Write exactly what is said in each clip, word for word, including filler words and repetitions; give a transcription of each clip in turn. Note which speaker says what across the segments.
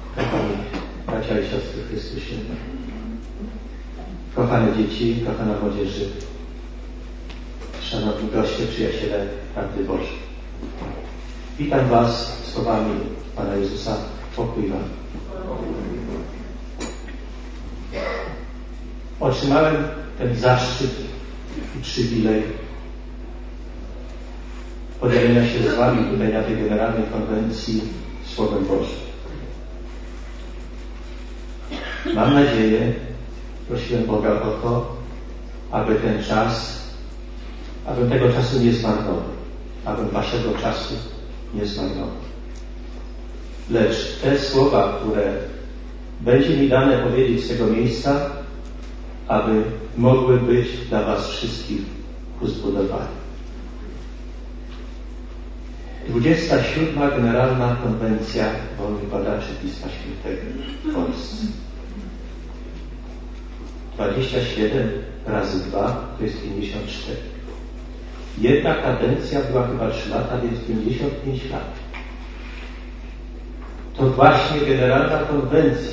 Speaker 1: Kochani bracia i siostry w Chrystusie, kochane dzieci, kochana młodzieży, szanowni goście, przyjaciele prawdy Bożej. Witam Was słowami Pana Jezusa. Pokój Wam. Otrzymałem ten zaszczyt i przywilej podzielenia się z Wami tutaj na tej Generalnej Konwencji Słowem Bożym. Mam nadzieję, prosiłem Boga o to, aby ten czas, abym tego czasu nie zmarnował, abym Waszego czasu nie zmarnował. Lecz te słowa, które będzie mi dane powiedzieć z tego miejsca, aby mogły być dla Was wszystkich ku zbudowaniu. dwudziesta siódma Generalna Konwencja Wolnych Badaczy Pisma Świętego w Polsce. dwadzieścia siedem razy dwa to jest pięćdziesiąt cztery. Jedna kadencja była chyba trzy lata, więc pięćdziesiąt pięć lat. To właśnie Generalna Konwencja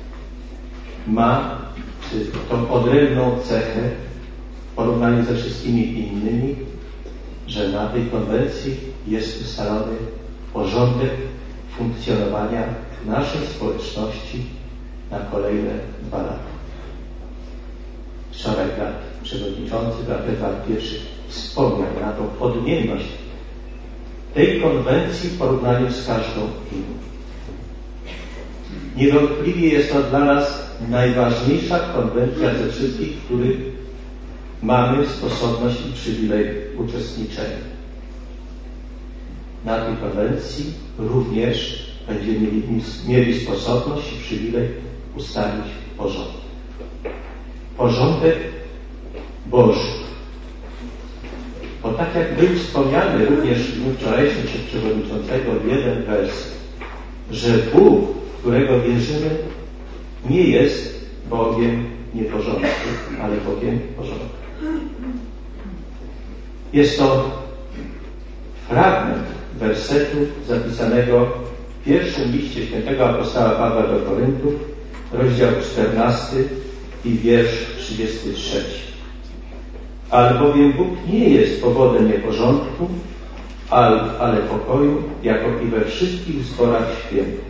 Speaker 1: ma czy tą odrębną cechę w porównaniu ze wszystkimi innymi, że na tej konwencji jest ustalony porządek funkcjonowania naszej społeczności na kolejne dwa lata. Wczoraj brat przewodniczący, brat Edward Pietrzyk wspomniał na tą odmienność tej konwencji w porównaniu z każdą inną. Niewątpliwie jest to dla nas najważniejsza konwencja ze wszystkich, w których mamy sposobność i przywilej uczestniczenia. Na tej konwencji również będziemy mieli, mieli sposobność i przywilej ustalić porządek. Porządek Boży. Bo tak jak był wspomniany również w dniu wczorajszym przez przewodniczącego jeden wers, że Bóg, w którego wierzymy, nie jest Bogiem nieporządku, ale Bogiem porządku. Jest to fragment wersetu zapisanego w pierwszym liście świętego apostoła Pawła do Koryntów, rozdział czternasty i wiersz trzydziesty trzeci. Albowiem Bóg nie jest powodem nieporządku, ale pokoju, jako i we wszystkich zborach świętych.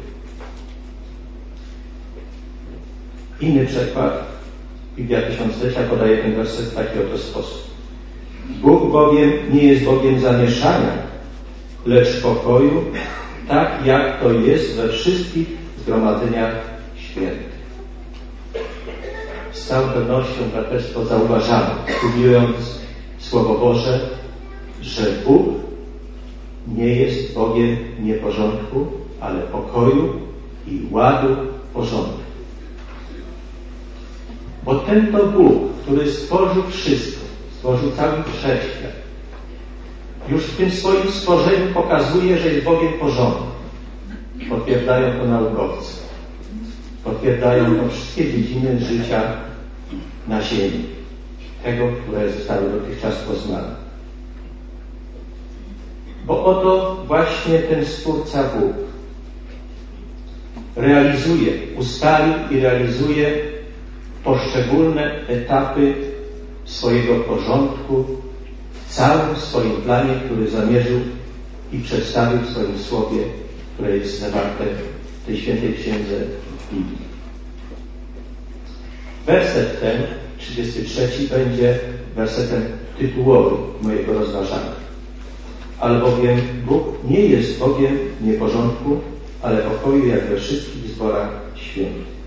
Speaker 1: Inny przykład, Biblia Tysiąclecia podaje ten werset w taki oto sposób. Bóg bowiem nie jest Bogiem zamieszania, lecz pokoju, tak jak to jest we wszystkich zgromadzeniach świętych. Z całą pewnością braterstwo zauważamy, studiując Słowo Boże, że Bóg nie jest Bogiem nieporządku, ale pokoju i ładu porządku. Bo ten to Bóg, który stworzył wszystko, stworzył cały wszechświat, już w tym swoim stworzeniu pokazuje, że jest Bogiem porządku. Potwierdzają to naukowcy. Potwierdzają to wszystkie dziedziny życia na ziemi, tego, które zostały dotychczas poznane. Bo oto właśnie ten Stwórca Bóg realizuje, ustalił i realizuje poszczególne etapy swojego porządku w całym swoim planie, który zamierzył i przedstawił w swoim słowie, które jest zawarte w tej świętej księdze Biblii. Werset ten, trzydziesty trzeci, będzie wersetem tytułowym mojego rozważania. Albowiem Bóg nie jest Bogiem nieporządku, ale pokoju, jak we wszystkich zborach świętych.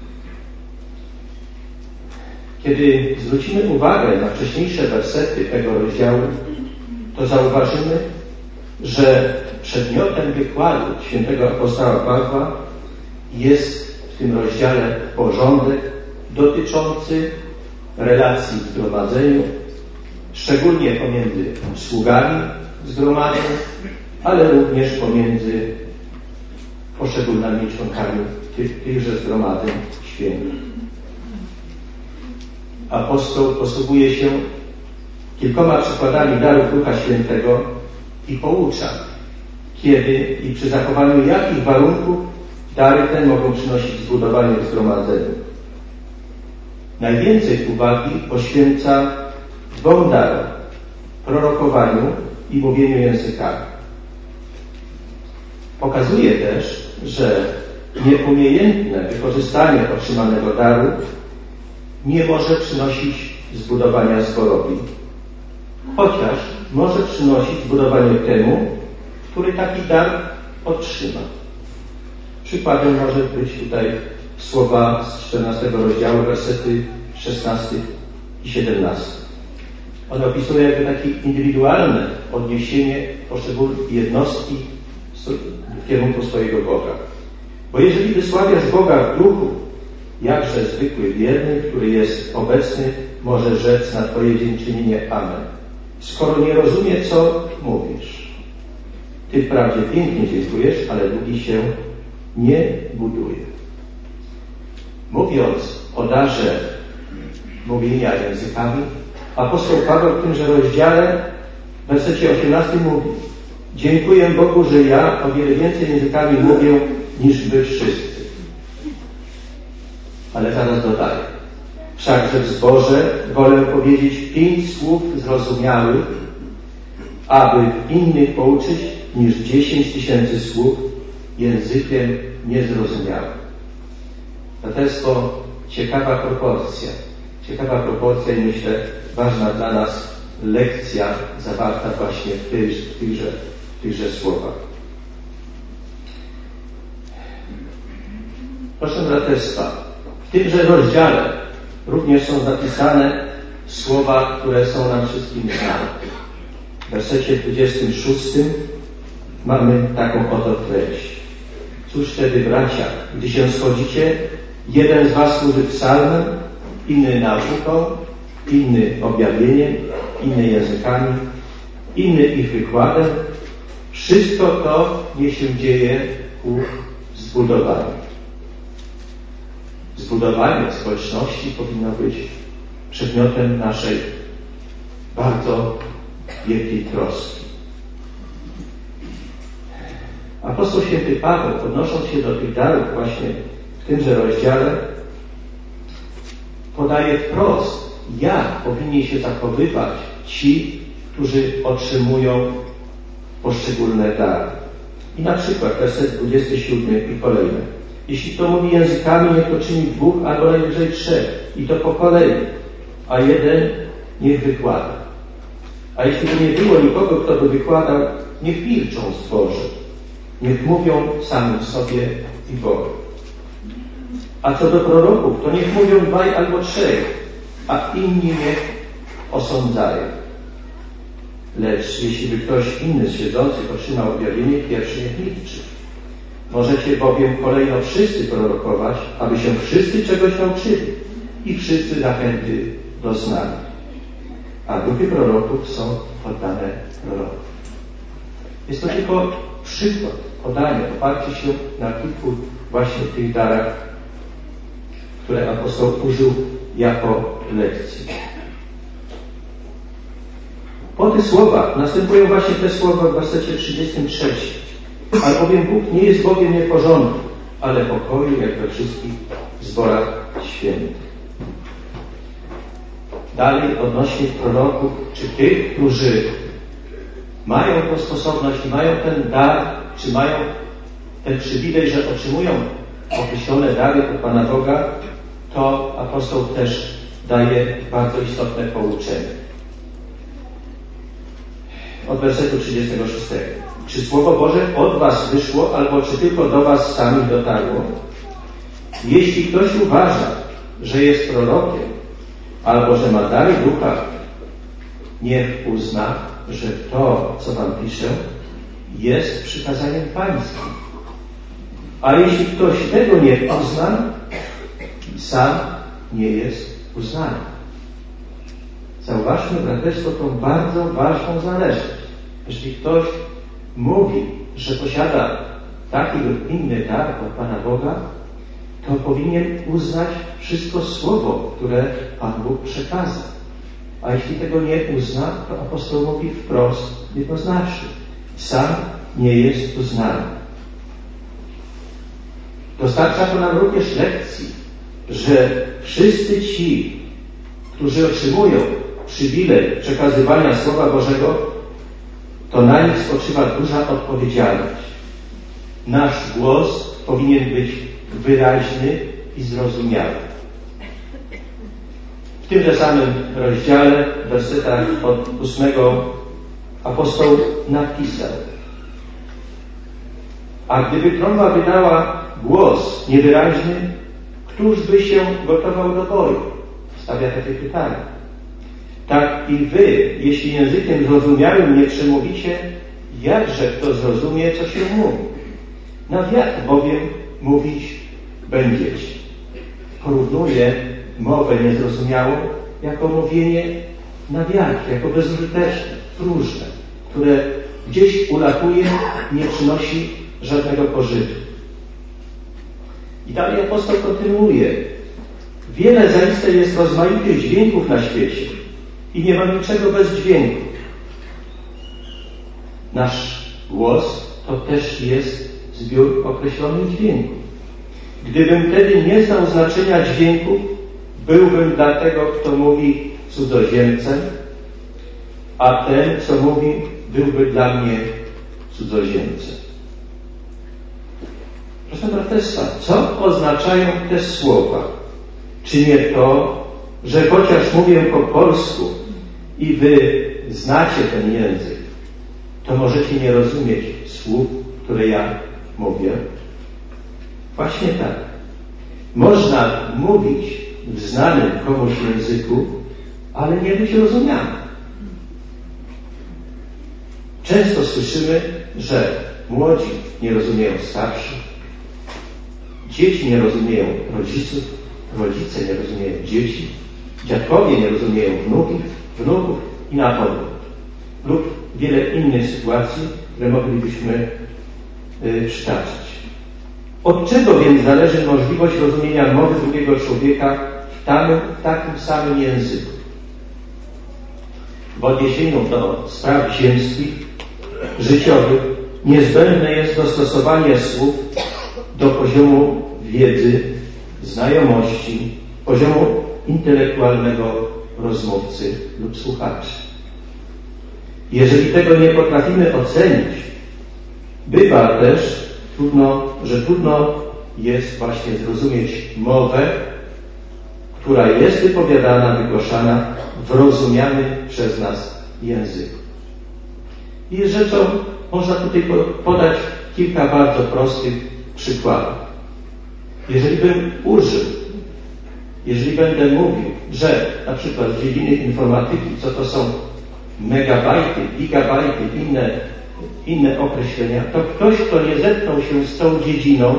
Speaker 1: Kiedy zwrócimy uwagę na wcześniejsze wersety tego rozdziału, to zauważymy, że przedmiotem wykładu świętego apostoła Pawła jest w tym rozdziale porządek dotyczący relacji w zgromadzeniu, szczególnie pomiędzy sługami zgromadzeń, ale również pomiędzy poszczególnymi członkami tych, tychże zgromadzeń świętych. Apostoł posługuje się kilkoma przykładami darów Ducha Świętego i poucza, kiedy i przy zachowaniu jakich warunków Dary te mogą przynosić zbudowanie w zgromadzeniu. Najwięcej uwagi poświęca dwom darom: prorokowaniu i mówieniu językami. Pokazuje też, że nieumiejętne wykorzystanie otrzymanego daru nie może przynosić zbudowania zborowi, chociaż może przynosić zbudowanie temu, który taki dar otrzyma. Przykładem może być tutaj słowa z czternastego rozdziału, wersety szesnasty i siedemnasty. One opisują jakby takie indywidualne odniesienie poszczególnej jednostki w kierunku swojego Boga. Bo jeżeli wysławiasz Boga w duchu, jakże zwykły wierny, który jest obecny, może rzec na Twoje dziękczynienie Amen, skoro nie rozumie, co mówisz. Ty wprawdzie pięknie dziękujesz, ale drugi się nie buduje. Mówiąc o darze mówienia językami, apostoł Paweł w tymże rozdziale w wersecie osiemnastym mówi: dziękuję Bogu, że ja o wiele więcej językami mówię niż wy wszyscy. Ale zaraz dodaję: wszakże w zborze wolę powiedzieć pięć słów zrozumiałych, aby innych pouczyć, niż dziesięć tysięcy słów językiem niezrozumiałym. To jest to ciekawa proporcja. Ciekawa proporcja i myślę ważna dla nas lekcja zawarta właśnie w, tych, w, tychże, w tychże słowach. Proszę braterstwa, w tymże rozdziale również są zapisane słowa, które są nam wszystkim znane. W wersecie dwudziestym szóstym mamy taką oto treść: cóż wtedy, bracia, gdy się schodzicie, jeden z was służy psalmem, inny nauką, inny objawieniem, inny językami, inny ich wykładem. Wszystko to niech się dzieje ku zbudowaniu. Zbudowanie społeczności powinno być przedmiotem naszej bardzo wielkiej troski. Apostoł święty Paweł, odnosząc się do tych darów właśnie w tymże rozdziale, podaje wprost, jak powinni się zachowywać ci, którzy otrzymują poszczególne dary. I na przykład werset dwudziesty siódmy i kolejne: jeśli kto mówi językami, niech to czyni dwóch albo najwyżej trzech, i to po kolei, a jeden niech wykłada. A jeśli by nie było nikogo, kto by wykładał, niech milczą stworzy. Niech mówią samym sobie i Bogu. A co do proroków, to niech mówią dwaj albo trzech, a inni niech osądzają. Lecz jeśli by ktoś inny z siedzących otrzymał objawienie, pierwszy niech milczy. Możecie bowiem kolejno wszyscy prorokować, aby się wszyscy czegoś nauczyli i wszyscy zachęty doznali. A duchy proroków są poddane prorokom. Jest to tylko przykład, podanie, oparcie się na kilku właśnie tych darach, które apostoł użył jako lekcji. Po tych słowach następują właśnie te słowa w wersecie trzydziestym trzecim. Albowiem Bóg nie jest Bogiem nieporządku, ale pokoju, jak we wszystkich zborach świętych. Dalej odnośnie proroków, czy tych, którzy mają tę sposobność, mają ten dar, czy mają ten przywilej, że otrzymują określone dary od Pana Boga, to apostoł też daje bardzo istotne pouczenie. Od wersetu trzydziestego szóstego. Czy Słowo Boże od was wyszło, albo czy tylko do was samych dotarło? Jeśli ktoś uważa, że jest prorokiem, albo że ma dary ducha, niech uzna, że to, co wam piszę, jest przykazaniem pańskim. A jeśli ktoś tego nie uzna, sam nie jest uznany. Zauważmy, braterstwo, tą bardzo ważną zależność. Jeśli ktoś mówi, że posiada taki lub inny dar od Pana Boga, to powinien uznać wszystko słowo, które Pan Bóg przekazał. A jeśli tego nie uzna, to apostoł mówi wprost, jednoznacznie: sam nie jest uznany. Dostarcza to nam również lekcji, że wszyscy ci, którzy otrzymują przywilej przekazywania Słowa Bożego, to na nich spoczywa duża odpowiedzialność. Nasz głos powinien być wyraźny i zrozumiały. W tymże samym rozdziale, w wersetach od ósmego, apostoł napisał: a gdyby trąba wydała głos niewyraźny, któż by się gotował do boju? Stawia takie pytanie. Tak i wy, jeśli językiem zrozumiałym nie przemówicie, jakże kto zrozumie, co się mówi? Na wiatr bowiem mówić będziecie. Porównuje mowę niezrozumiałą jako mówienie na wiatr, jako bezużyteczne, próżne, które gdzieś ulatuje, nie przynosi żadnego pożytku. I dalej apostoł kontynuuje. Wiele zaiste jest rozmaitych dźwięków na świecie i nie ma niczego bez dźwięku. Nasz głos to też jest zbiór określonych dźwięków. Gdybym wtedy nie znał znaczenia dźwięków, byłbym dla tego, kto mówi, cudzoziemcem, a ten, co mówi, byłby dla mnie cudzoziemcem. Proszę braterstwa, co oznaczają te słowa? Czy nie to, że chociaż mówię po polsku i wy znacie ten język, to możecie nie rozumieć słów, które ja mówię? Właśnie tak. Można mówić w znanym komuś języku, ale nie być rozumianym. Często słyszymy, że młodzi nie rozumieją starszych, dzieci nie rozumieją rodziców, rodzice nie rozumieją dzieci, dziadkowie nie rozumieją wnuków, wnuków i na podobne. Lub wiele innych sytuacji, które moglibyśmy y, przytaczać. Od czego więc zależy możliwość rozumienia mowy drugiego człowieka w, tamym, w takim samym języku? W odniesieniu do spraw ziemskich, życiowych, niezbędne jest dostosowanie słów do poziomu wiedzy, znajomości, poziomu intelektualnego rozmówcy lub słuchacza. Jeżeli tego nie potrafimy ocenić, bywa też trudno, że trudno jest właśnie zrozumieć mowę, która jest wypowiadana, wygłaszana w rozumianym przez nas języku. I jest rzeczą, można tutaj podać kilka bardzo prostych przykładów. Jeżeli bym użył, jeżeli będę mówił, że na przykład z dziedziny informatyki, co to są megabajty, gigabajty, inne, inne określenia, to ktoś, kto nie zetknął się z tą dziedziną,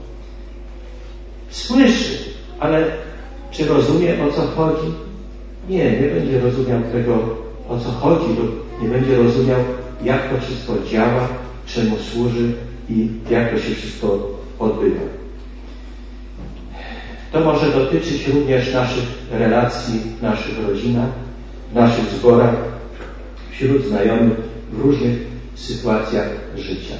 Speaker 1: słyszy, ale czy rozumie, o co chodzi? Nie, nie będzie rozumiał tego, o co chodzi, lub nie będzie rozumiał, jak to wszystko działa, czemu służy i jak to się wszystko odbywa. To może dotyczyć również naszych relacji w naszych rodzinach, w naszych zborach, wśród znajomych, w różnych sytuacjach życia.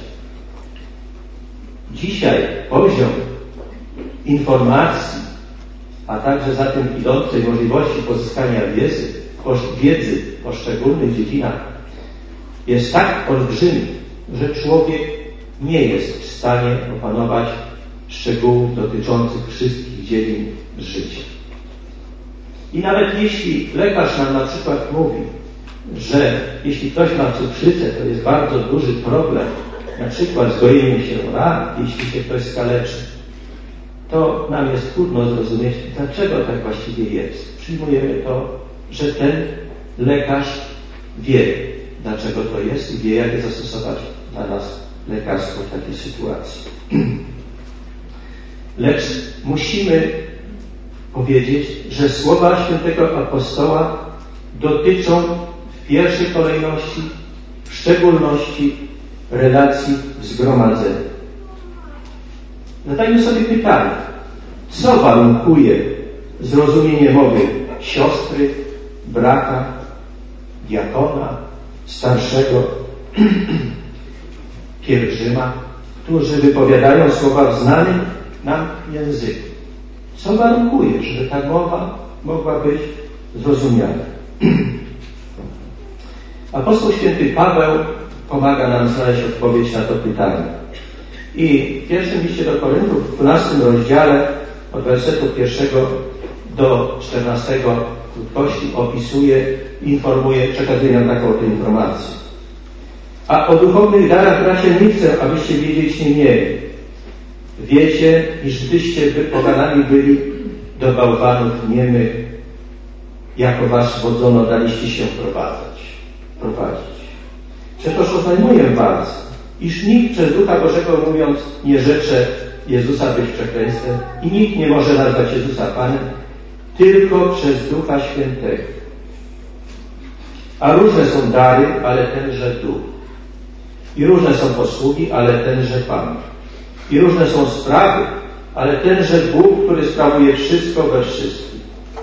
Speaker 1: Dzisiaj poziom informacji, a także za tym idącej możliwości pozyskania wiedzy, wiedzy w poszczególnych dziedzinach jest tak olbrzymi, że człowiek nie jest w stanie opanować szczegółów dotyczących wszystkich dziedzin życia. I nawet jeśli lekarz nam na przykład mówi, że jeśli ktoś ma cukrzycę, to jest bardzo duży problem, na przykład z gojeniem się ran, jeśli się ktoś skaleczy, to nam jest trudno zrozumieć, dlaczego tak właściwie jest. Przyjmujemy to, że ten lekarz wie, dlaczego to jest i wie, jak zastosować dla nas lekarstwo w takiej sytuacji. Lecz musimy powiedzieć, że słowa świętego apostoła dotyczą w pierwszej kolejności, w szczególności relacji w zgromadzeniu. Zadajmy sobie pytanie, co warunkuje zrozumienie mowy siostry, brata, diakona, starszego, pielgrzyma, którzy wypowiadają słowa w znanym nam języku. Co warunkuje, żeby ta mowa mogła być zrozumiana? Apostoł święty Paweł pomaga nam znaleźć odpowiedź na to pytanie. I w pierwszym liście do Koryntów, w dwunastym rozdziale, od wersetu pierwszego do czternastego w krótkości opisuje, informuje, przekazuje nam taką oto informację. A o duchownych darach, bracia, nie chcę, abyście wiedzieć nie mieli. Wiecie, iż gdyście wy poganami byli do bałwanów niemych, jako was wodzono, daliście się prowadzać, prowadzić. Przetoż oznajmuję was, iż nikt przez Ducha Bożego mówiąc nie rzecze Jezusa być przekleństwem i nikt nie może nazwać Jezusa Panem, tylko przez Ducha Świętego. A różne są dary, ale tenże Duch. I różne są posługi, ale tenże Pan. I różne są sprawy, ale tenże Bóg, który sprawuje wszystko we wszystkim.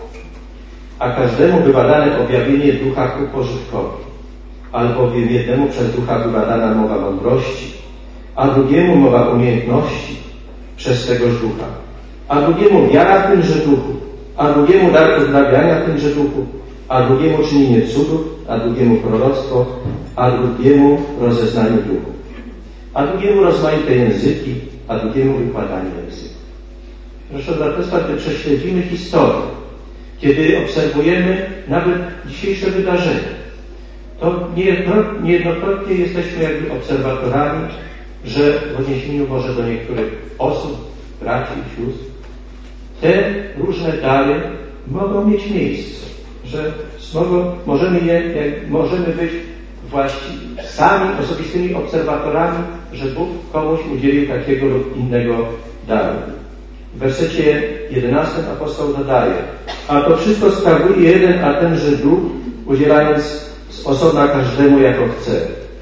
Speaker 1: A każdemu bywa dane objawienie Ducha ku pożytkowi. Albowiem jednemu przez Ducha była dana mowa mądrości, a drugiemu mowa umiejętności przez tegoż Ducha, a drugiemu wiara w tymże Duchu, a drugiemu dar uzdrawiania w tymże Duchu, a drugiemu czynienie cudów, a drugiemu proroctwo, a drugiemu rozeznanie duchów, a drugiemu rozmaite języki, a drugiemu wykładanie języków. Zresztą, dla Państwa, gdy prześledzimy historię, kiedy obserwujemy nawet dzisiejsze wydarzenia, to niejednokrotnie jesteśmy jakby obserwatorami, że w odniesieniu może do niektórych osób, braci i sióstr, te różne dary mogą mieć miejsce, że mogą, możemy, je, możemy być właściwie sami osobistymi obserwatorami, że Bóg komuś udzielił takiego lub innego daru. W wersecie jedenastym apostoł dodaje: a to wszystko sprawuje jeden, a tenże Duch, udzielając z osobna każdemu jako chce.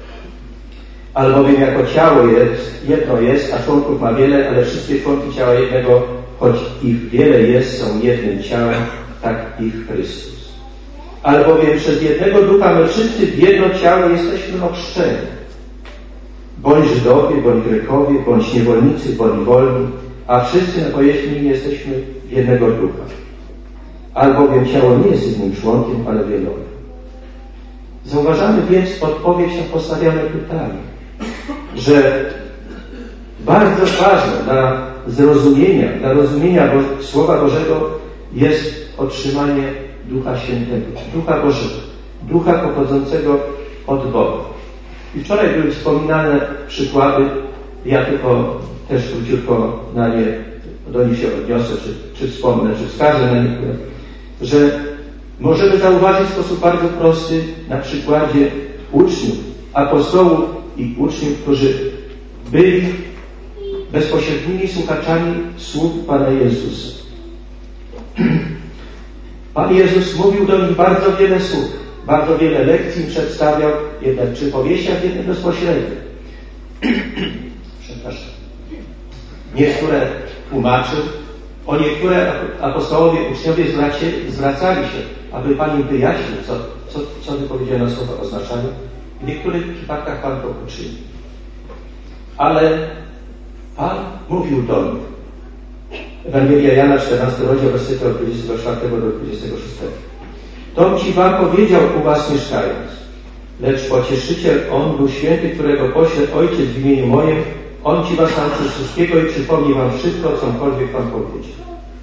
Speaker 1: Albowiem jako ciało jest, jedno jest, a członków ma wiele, ale wszystkie członki ciała jednego, choć ich wiele jest, są jednym ciałem, tak i w Chrystus. Albowiem przez jednego Ducha my wszyscy w jedno ciało jesteśmy ochrzczeni. Bądź Żydowie, bądź Grekowie, bądź niewolnicy, bądź wolni, a wszyscy napojeźni jesteśmy w jednego Ducha. Albowiem ciało nie jest jednym członkiem, ale wieloma. Zauważamy więc odpowiedź na postawione pytanie, że bardzo ważne dla zrozumienia, dla rozumienia Bo- Słowa Bożego jest otrzymanie Ducha Świętego, Ducha Bożego, Ducha pochodzącego od Boga. I wczoraj były wspominane przykłady, ja tylko też króciutko na nie, do nich się odniosę, czy, czy wspomnę, czy wskażę na niektóre, że możemy zauważyć w sposób bardzo prosty na przykładzie uczniów, apostołów i uczniów, którzy byli bezpośrednimi słuchaczami słów Pana Jezusa. Pan Jezus mówił do nich bardzo wiele słów, bardzo wiele lekcji im przedstawiał, jednak w przypowieściach, jednak bezpośrednio. Przepraszam. Niektóre tłumaczył, o niektóre apostołowie, uczniowie zwracali się, aby Pan im wyjaśnił, co, co, co wypowiedziane słowa oznaczają. W niektórych przypadkach Pan to uczynił. Ale Pan mówił do nich. Ewangelia Jana, czternasty rozdział, wersety od dwudziestego czwartego do dwudziestego szóstego. To ci wam powiedział u was mieszkając, lecz pocieszyciel On, Duch Święty, którego pośle Ojciec w imieniu moim, On ci was nauczy wszystkiego i przypomni wam wszystko, cokolwiek wam powiedział.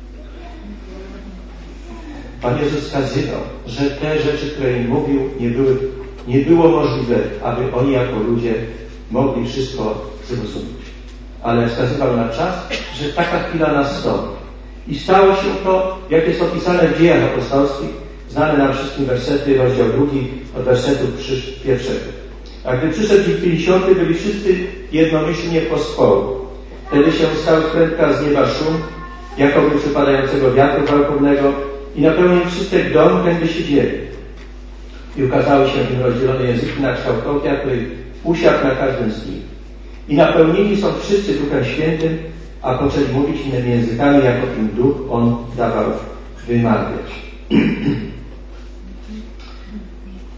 Speaker 1: Pan Jezus wskazywał, że te rzeczy, które im mówił, nie, były, nie było możliwe, aby oni jako ludzie mogli wszystko zrozumieć. Ale wskazywał na czas, że taka chwila nastąpi. I stało się to, jak jest opisane w Dziejach Apostolskich, znane nam wszystkim wersety, rozdział drugi, od wersetu pierwszego. A gdy przyszedł dzień pięćdziesiąty, byli wszyscy jednomyślnie w pospołu. Wtedy się stał prędka z nieba szum, jakoby przypadającego wiatru gwałtownego, i napełnił wszystek dom, gdzie siedzieli. I ukazały się im rozdzielone języki na kształt ołtarza, który usiadł na każdym z nich. I napełnieni są wszyscy Duchem Świętym, a poczęli mówić innymi językami, jako im Duch On dawał wymawiać.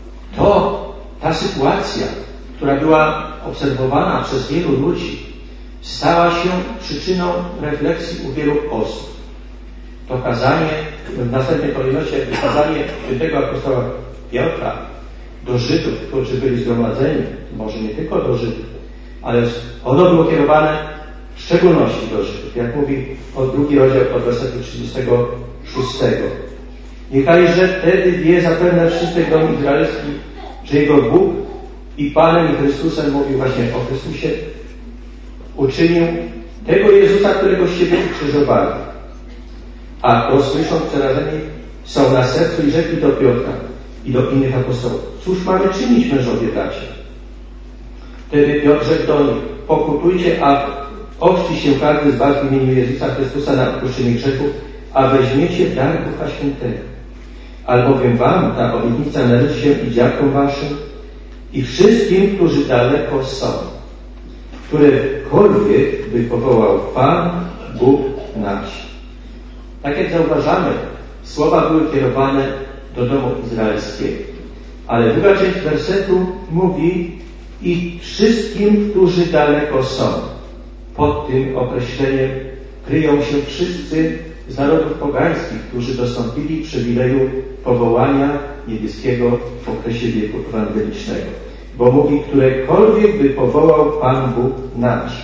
Speaker 1: To ta sytuacja, która była obserwowana przez wielu ludzi, stała się przyczyną refleksji u wielu osób. To kazanie, w następnej kolejności kazanie świętego apostoła Piotra do Żydów, którzy byli zgromadzeni, może nie tylko do Żydów, ale ono było kierowane w szczególności do Żydów. Jak mówi od drugi rozdział od wersetu trzydziestego szóstego. Niechajże wtedy wie zapewne wszystkie dom izraelski, że jego Bóg i Panem i Chrystusem, mówił właśnie o Chrystusie, uczynił tego Jezusa, którego z siebie ukrzyżowali. A to słysząc przerażeni są na sercu i rzekli do Piotra i do innych apostołów: cóż mamy czynić, mężowie bracia? Wtedy Piotr rzekł do nich: pokutujcie, a ochrzci się każdy z was w imieniu Jezusa Chrystusa na odpuszczenie grzechów, a weźmiecie dar Ducha Świętego. Albowiem wam ta obietnica należy się i dziadkom waszym, i wszystkim, którzy daleko są, którekolwiek by powołał Pan Bóg nasz. Tak jak zauważamy, słowa były kierowane do domu izraelskiego. Ale druga część wersetu mówi: i wszystkim, którzy daleko są. Pod tym określeniem kryją się wszyscy z narodów pogańskich, którzy dostąpili przywileju powołania niebieskiego w okresie wieku ewangelicznego. Bo mówi: którekolwiek by powołał Pan Bóg nasz.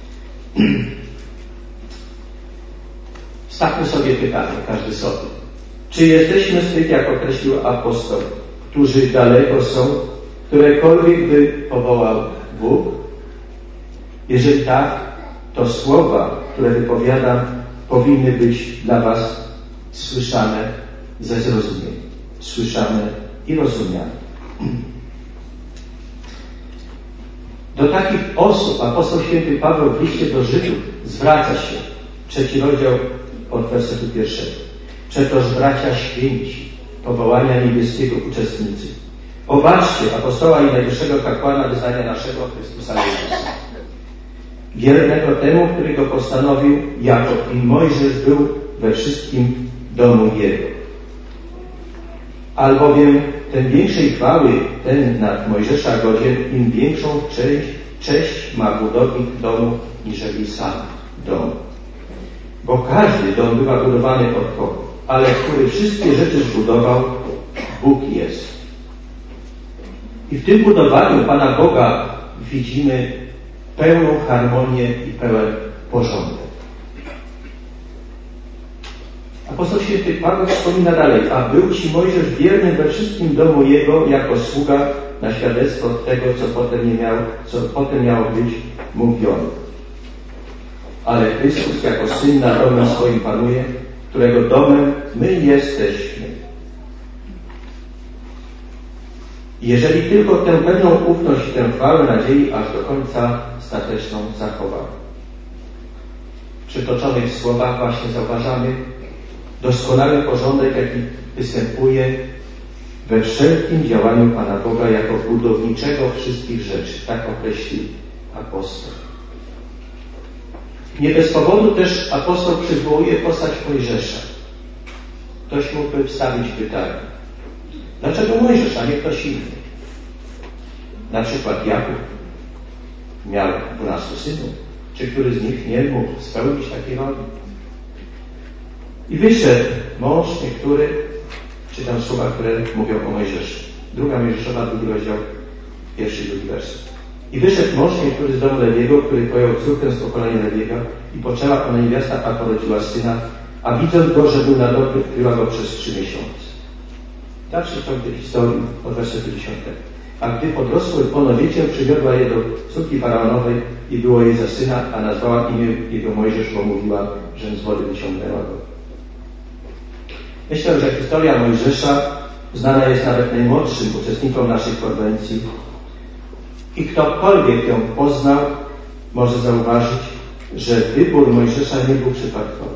Speaker 1: Stawmy sobie pytanie, każdy sobie. Czy jesteśmy z tych, jak określił apostoł, którzy daleko są, którekolwiek by powołał Bóg? Jeżeli tak, to słowa, które wypowiadam, powinny być dla was słyszane ze zrozumieniem. Słyszane i rozumiane. Do takich osób apostoł święty Paweł w liście do Żydów zwraca się. Trzeci rozdział od wersetu pierwszego. Przetoż bracia święci, powołania niebieskiego uczestnicy, obaczcie apostoła i najwyższego kapłana wyznania naszego Chrystusa Jezusa, wiernego temu, który go postanowił, jako i Mojżesz był we wszystkim domu jego. Albowiem ten większej chwały, ten nad Mojżesza godzien, im większą cześć, cześć ma budownik domu, niżeli sam dom. Bo każdy dom bywa budowany od kogo, ale który wszystkie rzeczy zbudował, Bóg jest. I w tym budowaniu Pana Boga widzimy pełną harmonię i pełen porządek. Apostoł święty Paweł wspomina dalej: a był ci Mojżesz wierny we wszystkim domu jego jako sługa na świadectwo tego, co potem, nie miał, co potem miało być mówione. Ale Chrystus jako Syn nad domem swoim panuje, którego domem my jesteśmy. Jeżeli tylko tę pewną ufność i tę chwałę nadziei aż do końca stateczną zachowamy. W przytoczonych słowach właśnie zauważamy doskonały porządek, jaki występuje we wszelkim działaniu Pana Boga jako budowniczego wszystkich rzeczy. Tak określił apostoł. Nie bez powodu też apostoł przywołuje postać Mojżesza. Ktoś mógłby wstawić pytanie: dlaczego Mojżesz, a nie ktoś inny? Na przykład Jakub miał dwunastu synów. Czy który z nich nie mógł spełnić takiej roli? I wyszedł mąż niektóry, czytam słowa, które mówią o Mojżeszu. Druga Mojżeszowa, drugi rozdział, pierwszy i drugi werset. I wyszedł mąż niektóry z domu Lewiego, który pojął córkę z pokolenia Lewiego i poczęła ona niewiasta, a porodziła syna, a widząc go, że był na dobry, kryła go przez trzy miesiące. Dalszy ciąg tej historii od wersetu dziesiątego. A gdy podrosły ponowiecie, przywiodła je do córki faraonowej i było jej za syna, a nazwała imię jego Mojżesz, bo mówiła, że z wody wyciągnęła go. Myślę, że historia Mojżesza znana jest nawet najmłodszym uczestnikom naszych konwencji i ktokolwiek ją poznał, może zauważyć, że wybór Mojżesza nie był przypadkowy.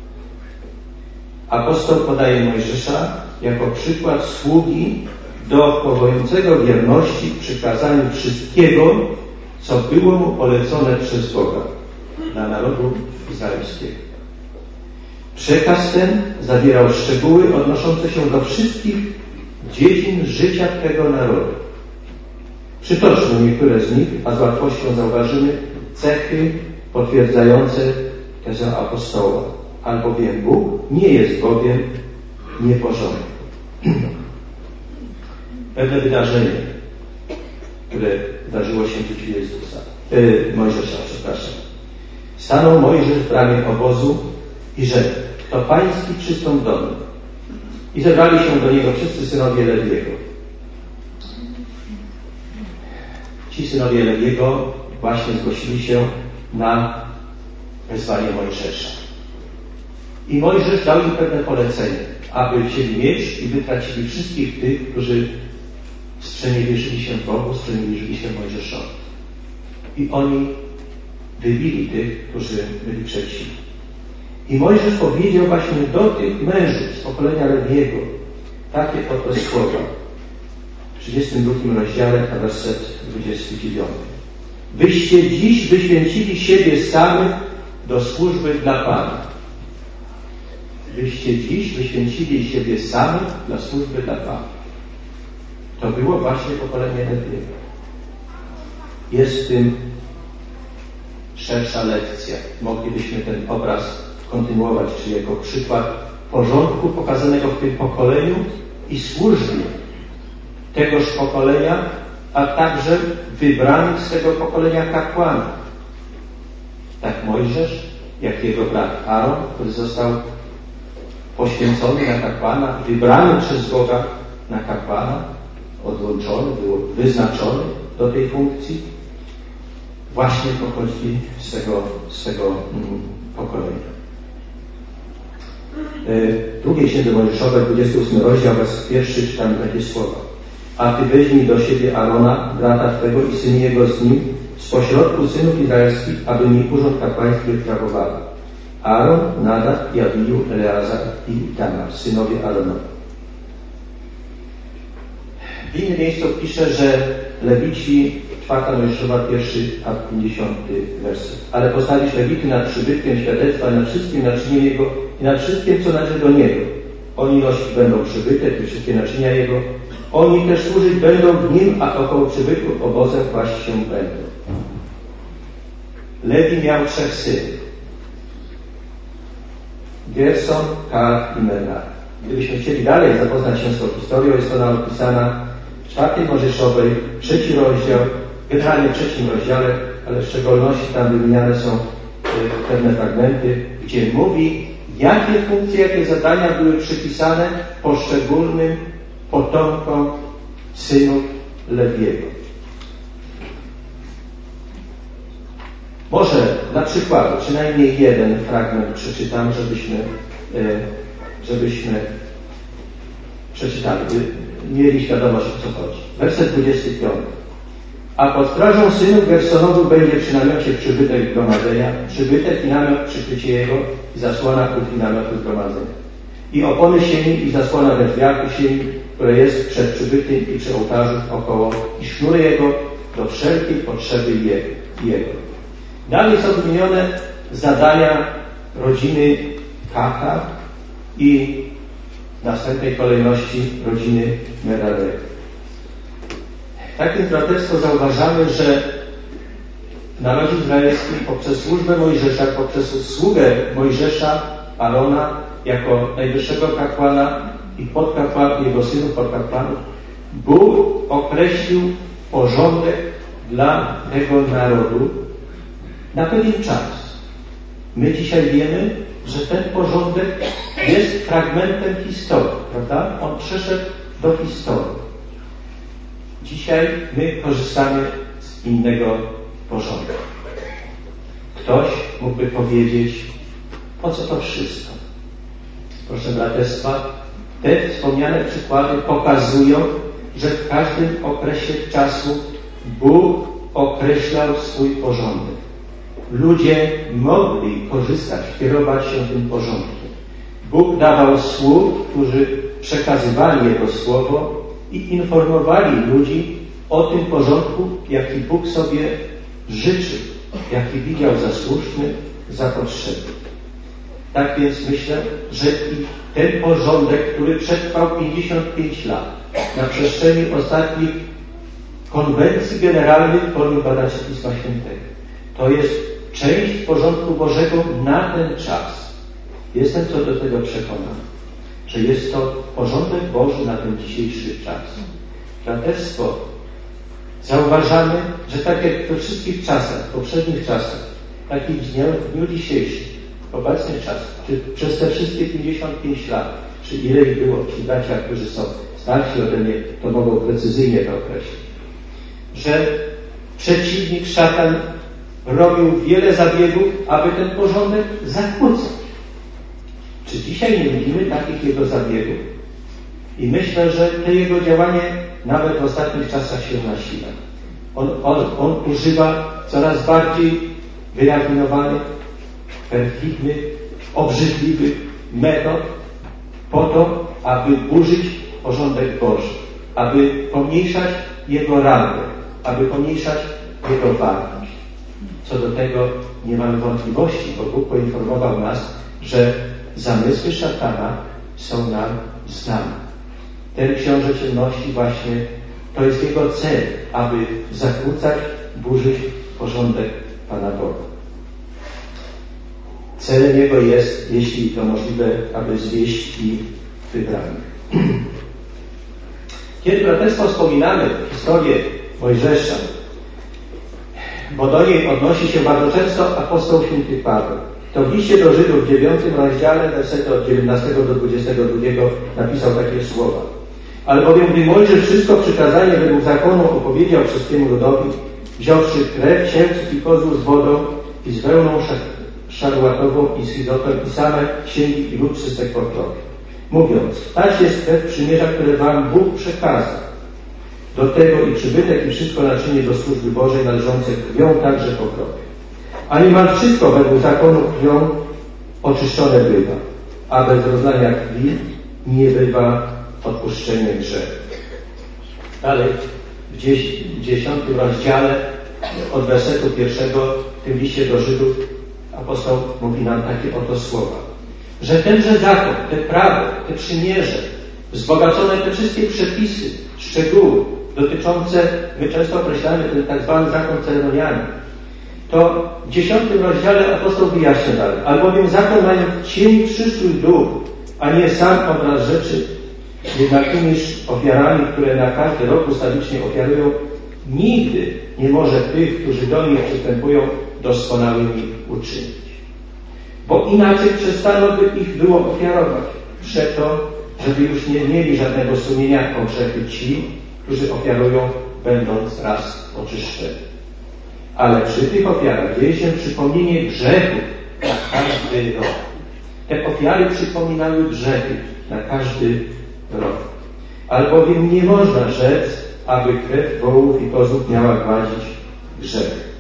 Speaker 1: Apostoł podaje Mojżesza jako przykład sługi dochowującego wierności w przykazaniu wszystkiego, co było mu polecone przez Boga dla narodu izraelskiego. Przekaz ten zawierał szczegóły odnoszące się do wszystkich dziedzin życia tego narodu. Przytoczmy niektóre z nich, a z łatwością zauważymy cechy potwierdzające tezę apostoła. Albowiem Bóg nie jest Bogiem nieporządku. Pewne wydarzenie, które wydarzyło się w życiu Jezusa, yy, Mojżesza, przepraszam. Stanął Mojżesz w bramie obozu i rzekł: kto pański, przystąp do mnie. I zebrali się do niego wszyscy synowie Lewiego. Ci synowie Lewiego właśnie zgłosili się na wezwanie Mojżesza. I Mojżesz dał im pewne polecenie, aby wzięli miecz i wytracili wszystkich tych, którzy sprzeniewierzyli się Bogu, sprzeniewierzyli się Mojżeszowi. I oni wybili tych, którzy byli przeciwni. I Mojżesz powiedział właśnie do tych mężów z pokolenia Lewiego takie oto słowa w trzydziestym drugim rozdziale, a werset dwudziesty dziewiąty. Wyście dziś wyświęcili siebie samych do służby dla Pana. Wyście dziś wyświęcili siebie samych dla służby dla Pana. To było właśnie pokolenie Lewiego. Jest w tym szersza lekcja. Moglibyśmy ten obraz kontynuować, czyli jako przykład porządku pokazanego w tym pokoleniu i służbie tegoż pokolenia, a także wybranych z tego pokolenia kapłanów. Tak Mojżesz, jak jego brat Aaron, który został poświęcony na kapłana, wybrany przez Boga na kapłana, odłączony, był wyznaczony do tej funkcji, właśnie pochodzi z tego, z tego mm, pokolenia. W drugiej księdze Mojżeszowej, dwudziesty ósmy rozdział, wers pierwszy, czytamy takie słowa. A ty weźmij do siebie Arona, brata twego i syn jego z nim, spośrodku synów izraelskich, aby mi urząd kapłański wyprawowali. Aaron, Nadab, Abiu, Eleazar i Itamar, synowie Arona. W innym miejscu pisze, że Lewici, czwarta Mojżeszowa, pierwszy a pięćdziesiąty werset. Ale postawisz Lewity nad przybytkiem świadectwa, nad wszystkim naczyniem jego i nad wszystkim, co należy do niego. Oni nosić będą przybytek i wszystkie naczynia jego. Oni też służyć będą w nim, a około przybytku obozem kłaść się będą. Lewi miał trzech synów. Gerson, Kar i Merari. Gdybyśmy chcieli dalej zapoznać się z tą historią, jest ona opisana w czwartej Mojżeszowej, trzeci rozdział, generalnie w trzecim rozdziale, ale w szczególności tam wymieniane są pewne fragmenty, gdzie mówi, jakie funkcje, jakie zadania były przypisane poszczególnym potomkom synów Lewiego. Może dla przykładu przynajmniej jeden fragment przeczytam, żebyśmy, żebyśmy przeczytali, by mieli świadomość, o co chodzi. Werset dwudziesty piąty. A pod strażą synów Gersonowych będzie przy namiocie przybytek zgromadzenia, przybytek i namiot przykrycie jego i zasłona kuchni namiotu zgromadzenia. I opony sieni i zasłona we drzwiach sieni, które jest przed przybytkiem i przy ołtarzu około i sznury jego do wszelkiej potrzeby jego. Dalej są wymienione zadania rodziny Kata i w następnej kolejności rodziny Merarego. W takim braterstwo zauważamy, że w narodzie izraelskim poprzez służbę Mojżesza, poprzez sługę Mojżesza, Arona jako najwyższego kapłana i podkapłanów, jego synów podkapłanów, Bóg określił porządek dla tego narodu na pewien czas. My dzisiaj wiemy, że ten porządek jest fragmentem historii, prawda? On przeszedł do historii. Dzisiaj my korzystamy z innego porządku. Ktoś mógłby powiedzieć, po co to wszystko? Proszę braterstwa, te wspomniane przykłady pokazują, że w każdym okresie czasu Bóg określał swój porządek. Ludzie mogli korzystać, kierować się tym porządkiem. Bóg dawał sług, którzy przekazywali Jego słowo i informowali ludzi o tym porządku, jaki Bóg sobie życzył, jaki widział za słuszny, za potrzebny. Tak więc myślę, że i ten porządek, który przetrwał pięćdziesiąt pięć lat na przestrzeni ostatnich konwencji generalnych Forum Badaczy Pisma Świętego, to jest część porządku Bożego na ten czas. Jestem co do tego przekonany, że jest to porządek Boży na ten dzisiejszy czas. Braterstwo, zauważamy, że tak jak we wszystkich czasach, w poprzednich czasach, tak i w dniu, w dniu dzisiejszym, w obecnych czasach, czy przez te wszystkie pięćdziesiąt pięć lat, czy ile ich było, ci bracia, którzy są starsi ode mnie, to mogą precyzyjnie to określić, że przeciwnik, szatan robił wiele zabiegów, aby ten porządek zakłócać. Czy dzisiaj nie widzimy takich jego zabiegów? I myślę, że to jego działanie nawet w ostatnich czasach się nasila. On, on, on używa coraz bardziej wyrafinowanych, perfidnych, obrzydliwych metod po to, aby burzyć porządek Boży, aby pomniejszać jego rangę, aby pomniejszać jego wartość. Co do tego nie mamy wątpliwości, bo Bóg poinformował nas, że zamysły szatana są nam znane. Ten książę ciemności właśnie to jest jego cel, aby zakłócać, burzyć porządek Pana Boga. Celem jego jest, jeśli to możliwe, aby zwieść i wybranych. Kiedy braterstwo wspominamy historię Mojżesza, bo do niej odnosi się bardzo często apostoł święty Paweł, to w liście do Żydów w dziewiątym rozdziale, wersety od dziewiętnastego do dwudziestego drugiego napisał takie słowa. Albowiem gdy Mojżesz wszystko przykazanie według zakonu opowiedział wszystkiemu ludowi, wziąwszy krew księżyc i kozłów z wodą i z wełną szarłatową i z hizotem i same księgi i lud czystek pokrowy, mówiąc, tać jest krew przymierza, które wam Bóg przekazał. Do tego i przybytek i wszystko naczynie do służby Bożej należące krwią także pokrowy. A niemal wszystko według zakonu krwią oczyszczone bywa, a bez rozlania krwi nie bywa odpuszczenie grzechu. Dalej w dziesiątym rozdziale od wersetu pierwszego w tym liście do Żydów apostoł mówi nam takie oto słowa, że tenże zakon, te prawo, te przymierze, wzbogacone te wszystkie przepisy, szczegóły dotyczące, my często określamy ten tak zwany zakon ceremonialny, to w dziesiątym rozdziale apostoł wyjaśnia dalej, albowiem zakon mają cień przyszłych dóbr, a nie sam obraz rzeczy, jednakymiż ofiarami, które na każdy rok ustawicznie ofiarują, nigdy nie może tych, którzy do nich przystępują, doskonałymi uczynić. Bo inaczej przestano by ich było ofiarować, przeto, żeby już nie mieli żadnego sumienia o grzechy ci, którzy ofiarują, będąc raz oczyszczeni. Ale przy tych ofiarach dzieje się przypomnienie grzechu na każdy rok. Te ofiary przypominały grzechy na każdy rok. Albowiem nie można rzec, aby krew wołów i kozłów miała gładzić grzech.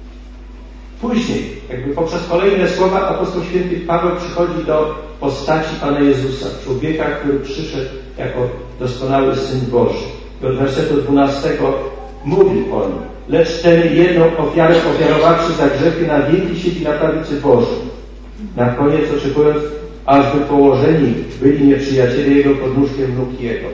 Speaker 1: Później, jakby poprzez kolejne słowa, apostoł święty Paweł przychodzi do postaci Pana Jezusa, człowieka, który przyszedł jako doskonały Syn Boży. I od wersetu dwunastego mówi o nim, lecz ten jedną ofiarę ofiarowawszy za grzechy na wieki siedzi na prawicy Bożej. Na koniec oczekując, ażby położeni byli nieprzyjaciele Jego pod nóżkiem nóg Jego.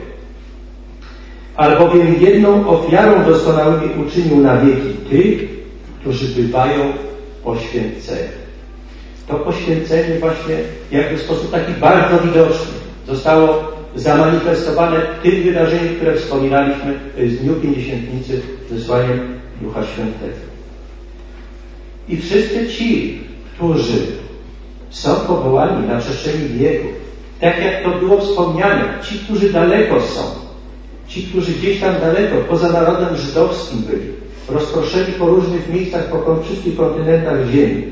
Speaker 1: Albowiem jedną ofiarą doskonałymi uczynił na wieki tych, którzy bywają poświęceni. To poświęcenie właśnie jakby w sposób taki bardzo widoczny zostało zamanifestowane w tym wydarzeniu, które wspominaliśmy w dniu Pięćdziesiątnicy zesłaniem Ducha Świętego. I wszyscy ci, którzy są powołani na przestrzeni wieków, tak jak to było wspomniane, ci, którzy daleko są, ci, którzy gdzieś tam daleko, poza narodem żydowskim byli, rozproszeni po różnych miejscach, po wszystkich kontynentach ziemi,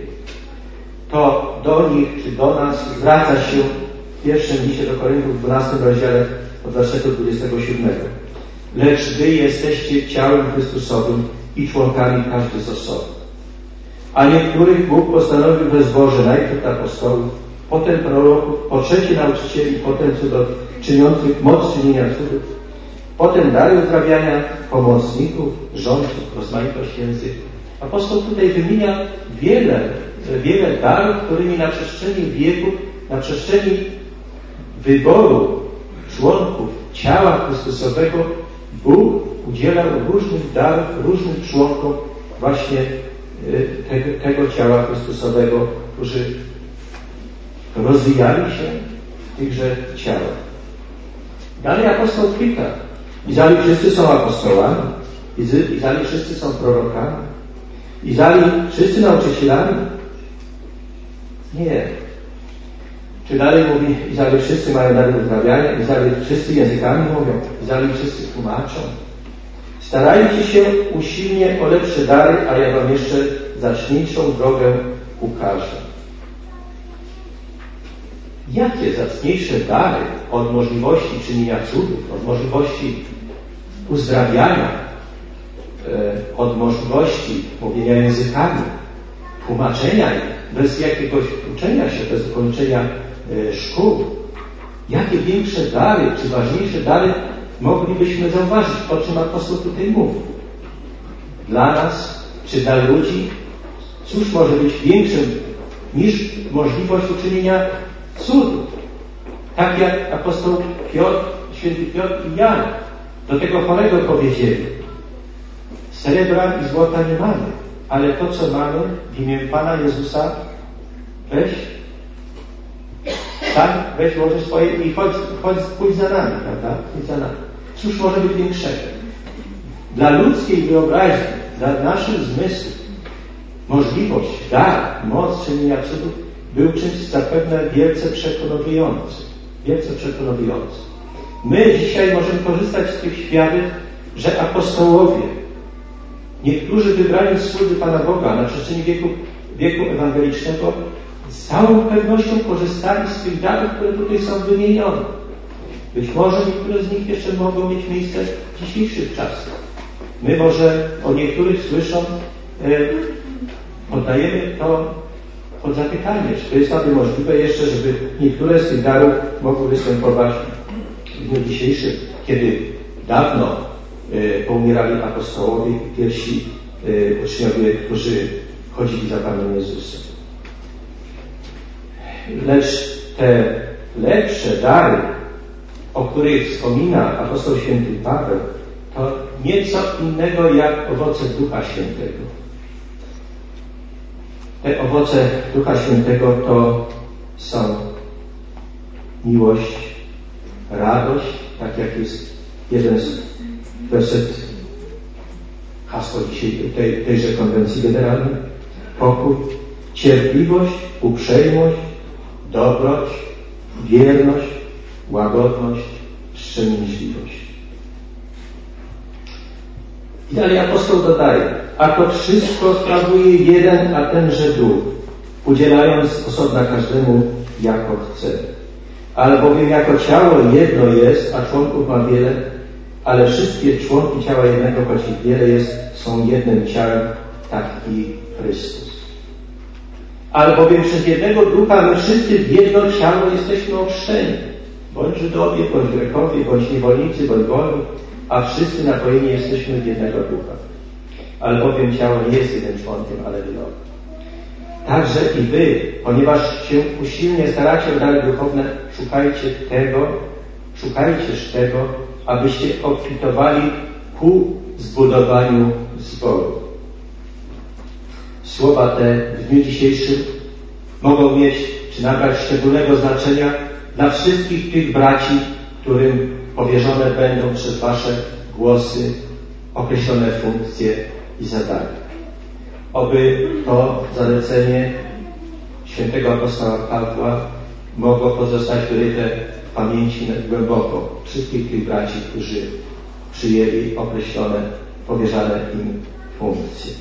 Speaker 1: to do nich, czy do nas zwraca się w pierwszym liście do Koryntiów w dwunastym rozdziale od wersetu dwudziestego siódmego. Lecz wy jesteście ciałem Chrystusowym i członkami każdy z osobna. A niektórych Bóg postanowił bezboże, najpierw apostołów, potem proroków, po trzecie nauczycieli, potem cudów czyniących moc czynienia cudów, potem dary uzdrawiania, pomocników, rządców, rozmaitość języków. Apostoł tutaj wymienia wiele, wiele darów, którymi na przestrzeni wieków, na przestrzeni wyboru członków ciała Chrystusowego Bóg udzielał różnych darów, różnym członkom właśnie tego, tego ciała Chrystusowego, którzy rozwijali się w tychże ciałach. Dalej apostoł pyta, i zali wszyscy są apostołami, i zali wszyscy są prorokami, i zali wszyscy nauczycielami? Nie. Czy dalej mówi, i zali wszyscy mają dary uzdrawiania, i zali wszyscy językami mówią, i zali wszyscy tłumaczą? Starajcie się usilnie o lepsze dary, a ja wam jeszcze zacniejszą drogę ukażę. Jakie zacniejsze dary od możliwości czynienia cudów, od możliwości uzdrawiania, od możliwości mówienia językami, tłumaczenia bez jakiegoś uczenia się, bez ukończenia szkół? Jakie większe dary, czy ważniejsze dary moglibyśmy zauważyć, o czym apostoł tutaj mówi? Dla nas, czy dla ludzi, cóż może być większym niż możliwość uczynienia cudów? Tak jak apostoł Piotr, święty Piotr i Jan do tego chorego powiedzieli: srebra i złota nie mamy, ale to, co mamy, w imię Pana Jezusa, weź, tak, weź łoże swoje i chodź, chodź, pójdź za nami, prawda? Pójdź za nami. Cóż może być większego? Dla ludzkiej wyobraźni, dla naszych zmysłów, możliwość, dar, moc czynienia cudów był czymś zapewne wielce przekonującym. Wielce przekonującym. My dzisiaj możemy korzystać z tych świadectw, że apostołowie, niektórzy wybrani słudzy Pana Boga na przestrzeni wieku, wieku ewangelicznego, z całą pewnością korzystali z tych darów, które tutaj są wymienione. Być może niektóre z nich jeszcze mogą mieć miejsce w dzisiejszych czasach. My może o niektórych słysząc e, poddajemy to pod zapytanie, czy to jest aby możliwe jeszcze, żeby niektóre z tych darów mogły występować w dniu dzisiejszym, kiedy dawno e, poumierali apostołowie i pierwsi e, uczniowie, którzy chodzili za Panem Jezusem. Lecz te lepsze dary, o których wspomina apostoł święty Paweł, to nieco innego jak owoce Ducha Świętego. Te owoce Ducha Świętego to są miłość, radość, tak jak jest jeden z werset hasła dzisiaj tej, tejże konwencji generalnej, pokój, cierpliwość, uprzejmość, dobroć, wierność, łagodność, wstrzemięźliwość. I dalej apostoł dodaje, a to wszystko sprawuje jeden, a tenże Duch, udzielając osobna każdemu, jako chce. Albowiem jako ciało jedno jest, a członków ma wiele, ale wszystkie członki ciała jednego, choć ich wiele jest, są jednym ciałem, tak i Chrystus. Albowiem przez jednego Ducha my wszyscy w jedno ciało jesteśmy ochrzczeni, bądź Żydowie, bądź Grekowie, bądź niewolnicy, bądź wolni, a wszyscy napojeni jesteśmy w jednego Ducha. Albowiem ciało nie jest jednym członkiem, ale wieloma. Także i wy, ponieważ się usilnie staracie o dary duchowne, szukajcie tego, szukajcież tego, abyście obfitowali ku zbudowaniu zboru. Słowa te w dniu dzisiejszym mogą mieć, czy nabrać szczególnego znaczenia dla wszystkich tych braci, którym powierzone będą przez wasze głosy określone funkcje i zadania. Oby to zalecenie świętego apostoła Pawła mogło pozostać wyryte w pamięci głęboko wszystkich tych braci, którzy przyjęli określone, powierzane im funkcje.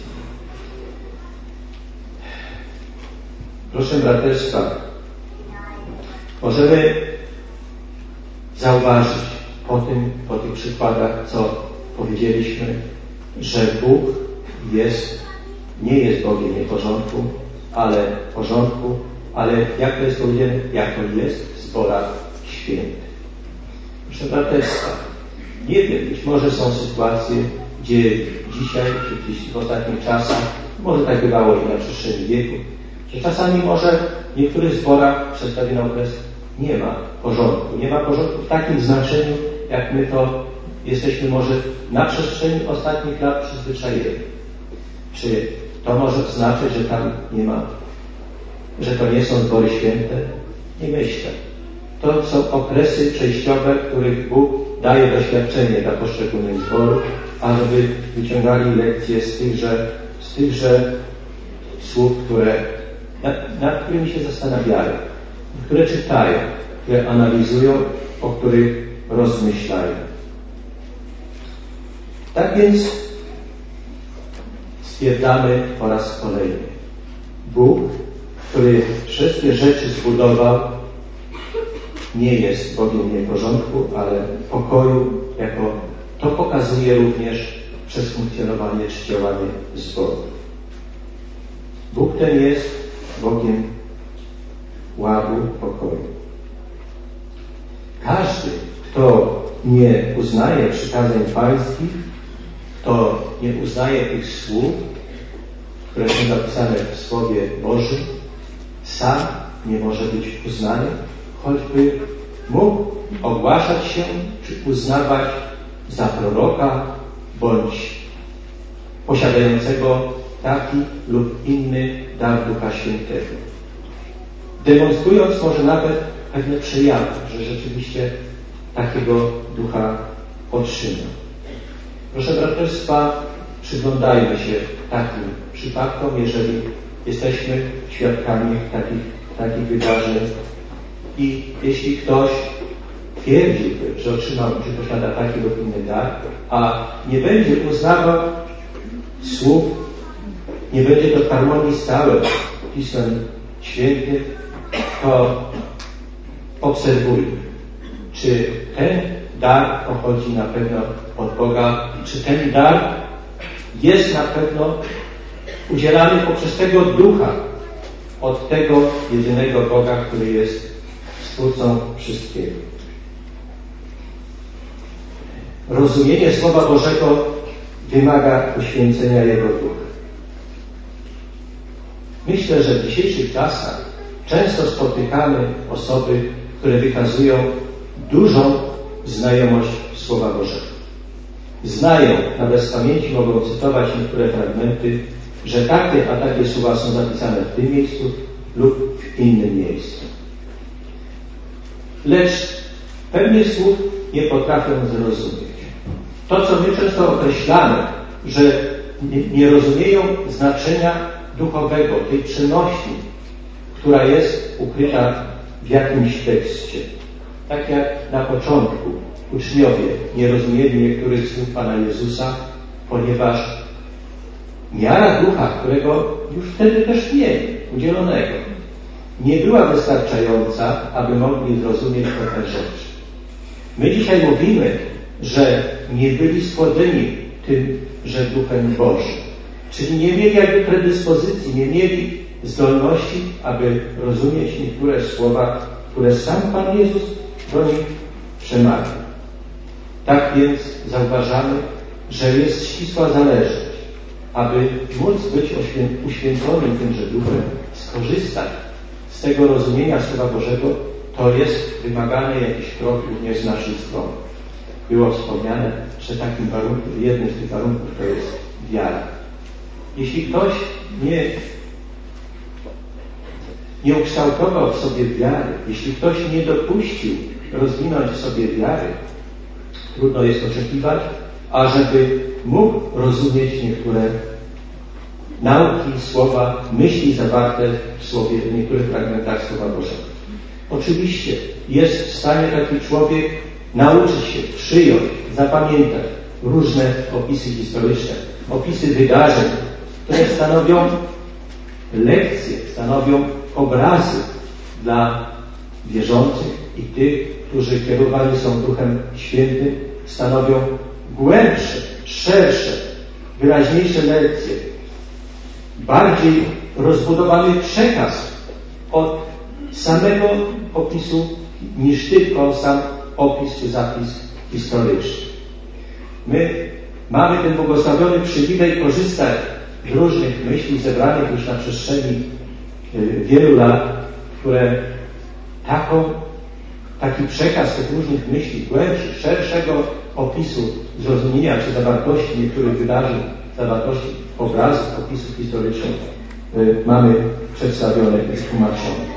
Speaker 1: Proszę braterstwa, możemy zauważyć po tym, po tych przykładach, co powiedzieliśmy, że Bóg jest, nie jest Bogiem nieporządku, ale porządku, ale jak to jest powiedziane, jako jest w zborach świętych. Proszę braterstwa, nie wiem, być może są sytuacje, gdzie dzisiaj, czy gdzieś w ostatnich czasach, może tak bywało i na przestrzeni wieku, że czasami może w niektórych zborach przez pewien okres nie ma porządku. Nie ma porządku w takim znaczeniu, jak my to jesteśmy może na przestrzeni ostatnich lat przyzwyczajeni. Czy To może znaczyć, że tam nie ma, że to nie są zbory święte? Nie myślę. To są okresy przejściowe, w których Bóg daje doświadczenie dla poszczególnych zborów, aby wyciągali lekcje z tychże, z tychże słów, które, nad, nad którymi się zastanawiają, które czytają, które analizują, o których rozmyślają. Tak więc stwierdzamy po raz kolejny. Bóg, który wszystkie rzeczy zbudował, nie jest Bogiem nieporządku, ale pokoju, jako to pokazuje również przez funkcjonowanie czy działanie zboru. Bóg ten jest Bogiem ładu, pokoju. Każdy, kto nie uznaje przykazań pańskich, kto nie uznaje tych słów, które są zapisane w Słowie Bożym, sam nie może być uznany, choćby mógł ogłaszać się czy uznawać za proroka bądź posiadającego taki lub inny dar Ducha Świętego. Demonstrując może nawet pewne przejawy, że rzeczywiście takiego ducha otrzyma. Proszę braterstwa, przyglądajmy się takim przypadkom, jeżeli jesteśmy świadkami takich, takich wydarzeń i jeśli ktoś twierdziłby, że otrzymał, że posiada taki lub inny dar, a nie będzie uznawał słów, nie będzie to w harmonii z całym Pismem Świętym, to obserwujmy, czy ten dar pochodzi na pewno od Boga, czy ten dar jest na pewno udzielany poprzez tego Ducha od tego jedynego Boga, który jest Stwórcą wszystkiego. Rozumienie Słowa Bożego wymaga uświęcenia Jego Ducha. Myślę, że w dzisiejszych czasach często spotykamy osoby, które wykazują dużą znajomość Słowa Bożego. Znają, nawet z pamięci mogą cytować niektóre fragmenty, że takie a takie słowa są zapisane w tym miejscu lub w innym miejscu. Lecz pewnych słów nie potrafią zrozumieć. To, co my często określamy, że nie, nie rozumieją znaczenia duchowego, tej przenośni, która jest ukryta w jakimś tekście. Tak jak na początku uczniowie nie rozumieli niektórych słów Pana Jezusa, ponieważ miara ducha, którego już wtedy też mieli, udzielonego, nie była wystarczająca, aby mogli zrozumieć pewne rzeczy. My dzisiaj mówimy, że nie byli stworzeni tym, że Duchem Bożym. Czyli nie mieli jakby predyspozycji, nie mieli zdolności, aby rozumieć niektóre słowa, które sam Pan Jezus do nich przemawiał. Tak więc zauważamy, że jest ścisła zależność, aby móc być uświęconym tymże Duchem, skorzystać z tego rozumienia Słowa Bożego, to jest wymagany jakiś krok również z naszej strony. Było wspomniane, że takim warunkiem, jednym z tych warunków to jest wiara. Jeśli ktoś nie, nie ukształtował w sobie wiary, jeśli ktoś nie dopuścił rozwinąć w sobie wiary, trudno jest oczekiwać, ażeby mógł rozumieć niektóre nauki, słowa, myśli zawarte w słowie, w niektórych fragmentach Słowa Bożego. Oczywiście jest w stanie taki człowiek nauczyć się, przyjąć, zapamiętać różne opisy historyczne, opisy wydarzeń, które stanowią lekcje, stanowią obrazy dla wierzących i tych, którzy kierowani są Duchem Świętym, stanowią głębsze, szersze, wyraźniejsze lekcje, bardziej rozbudowany przekaz od samego opisu niż tylko sam opis czy zapis historyczny. My mamy ten błogosławiony przywilej korzystać z różnych myśli zebranych już na przestrzeni wielu lat, które taką, taki przekaz tych różnych myśli, głębszych, szerszego opisu, zrozumienia czy zawartości niektórych wydarzeń zawartości obrazów, opisów historycznych mamy przedstawione i tłumaczone.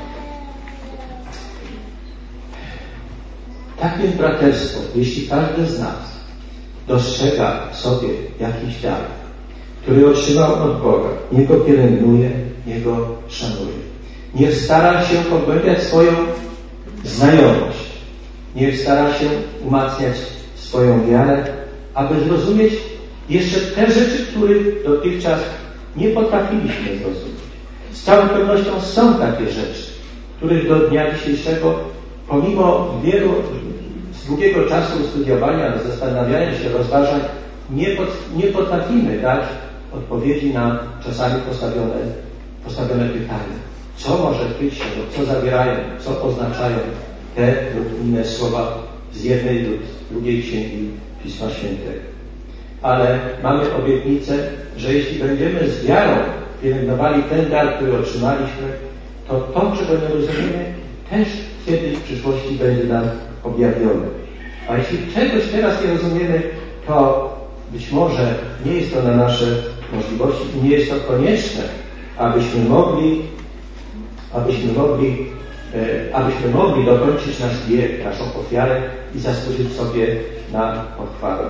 Speaker 1: Tak więc braterstwo, jeśli każdy z nas dostrzega w sobie jakiś dar, który otrzymał od Boga, niech go pielęgnuje, niech go szanuje. Niech stara się pogłębiać swoją znajomość. Niech stara się umacniać swoją wiarę, aby zrozumieć jeszcze te rzeczy, których dotychczas nie potrafiliśmy zrozumieć. Z całą pewnością są takie rzeczy, których do dnia dzisiejszego, pomimo wielu, z długiego czasu studiowania, zastanawiania się, rozważań, nie, pot, nie potrafimy dać odpowiedzi na czasami postawione, postawione pytania. Co może być tego, co zawierają, co oznaczają te lub inne słowa z jednej lub drugiej księgi Pisma Świętego. Ale mamy obietnicę, że jeśli będziemy z wiarą pielęgnowali ten dar, który otrzymaliśmy, to to, czego nie rozumiemy, też kiedyś w przyszłości będzie nam objawione. A jeśli czegoś teraz nie rozumiemy, to być może nie jest to na nasze możliwości i nie jest to konieczne, abyśmy mogli abyśmy mogli, e, abyśmy mogli dokończyć nasz bieg, naszą ofiarę i zasłużyć sobie na pochwałę.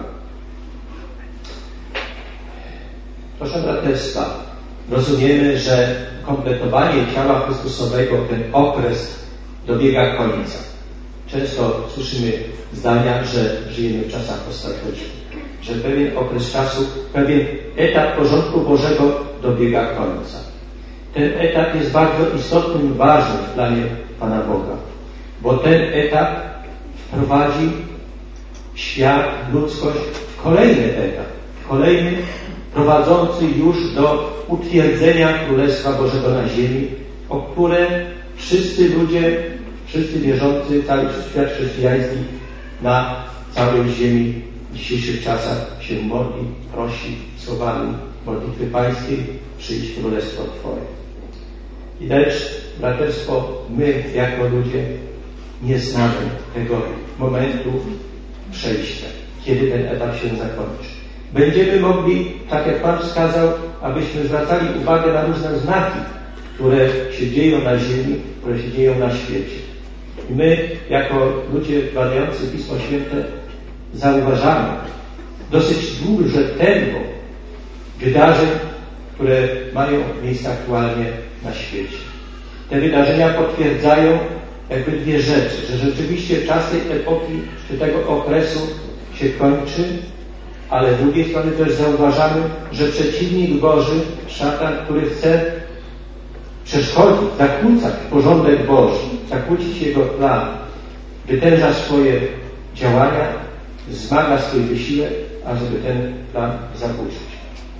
Speaker 1: Proszę braterstwa, rozumiemy, że kompletowanie ciała Chrystusowego, ten okres dobiega końca. Często słyszymy zdania, że żyjemy w czasach ostatecznych, że pewien okres czasu, pewien etap porządku Bożego dobiega końca. Ten etap jest bardzo istotnym i ważnym w planie Pana Boga, bo ten etap wprowadzi świat, ludzkość w kolejny etap, kolejny prowadzący już do utwierdzenia Królestwa Bożego na ziemi, o które wszyscy ludzie, wszyscy wierzący, cały świat chrześcijański na całej ziemi w dzisiejszych czasach się modli, prosi słowami modlitwy pańskiej: przyjdź Królestwo Twoje. I lecz, braterstwo, my jako ludzie nie znamy tego momentu przejścia, kiedy ten etap się zakończy. Będziemy mogli, tak jak Pan wskazał, abyśmy zwracali uwagę na różne znaki, które się dzieją na ziemi, które się dzieją na świecie. I my, jako ludzie badający Pismo Święte, zauważamy dosyć duże tempo wydarzeń, które mają miejsce aktualnie na świecie. Te wydarzenia potwierdzają jakby dwie rzeczy, że rzeczywiście czas tej epoki, czy tego okresu się kończy, ale z drugiej strony też zauważamy, że przeciwnik Boży, szatan, który chce przeszkodzić, zakłócać porządek Boży, zakłócić Jego plan, wytęża swoje działania, zmaga swój wysiłek, ażeby ten plan zakłócić.